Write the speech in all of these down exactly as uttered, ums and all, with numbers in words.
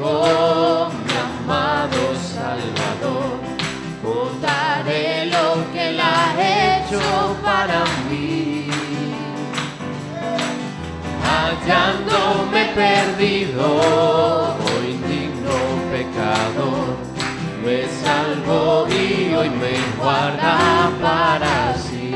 contigo, mi amado Salvador. Contaré lo que Él ha hecho para mí. Hallándome perdido, oh indigno pecador, me salvó y hoy me guarda para sí.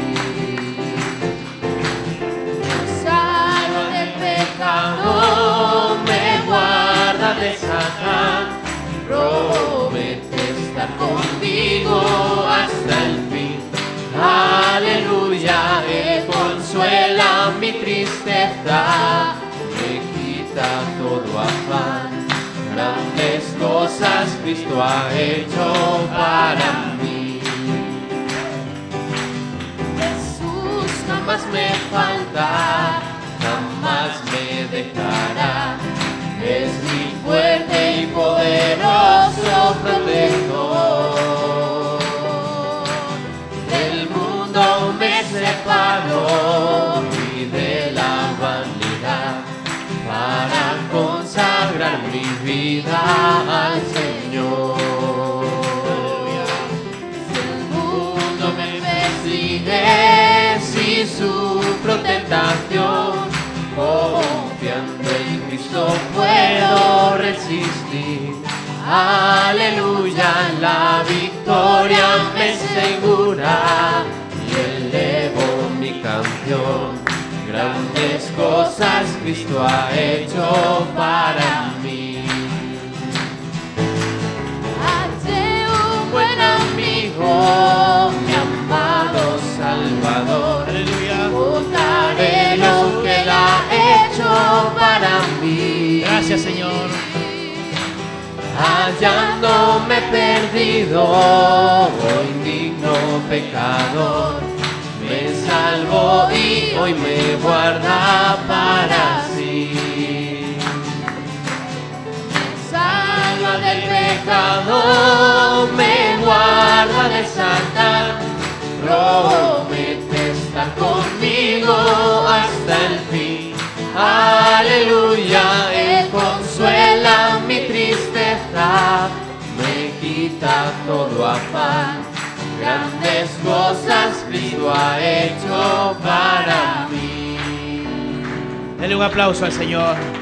Me salva del pecado, me guarda de Satán, promete estar conmigo hasta el fin. Aleluya, Él consuela mi tristeza, me quita todo afán. Grandes cosas Cristo ha hecho para mí. Jesús jamás me falta, jamás me dejará. Es mi fuerte y poderoso protector. Del mundo me separó y de la vanidad, para consagrar mi vida al Señor. Si el mundo me persigue, si sufro tentación, confiando en Cristo puedo resistir. Aleluya, la victoria me asegura y elevo mi canción. Grandes cosas Cristo ha hecho para mí. Hallé un buen amigo, mi amado Salvador. Aleluya. Contaré lo que Él ha hecho para mí. Gracias, Señor. Hallándome perdido, oh indigno pecador, me salvó y hoy me guarda para sí. Me salva del pecado, me guarda de Satán, promete estar conmigo hasta el fin. Aleluya, Él consuela mi tristeza, me quita todo afán. Grandes cosas Cristo ha hecho para mí. Dele un aplauso al Señor.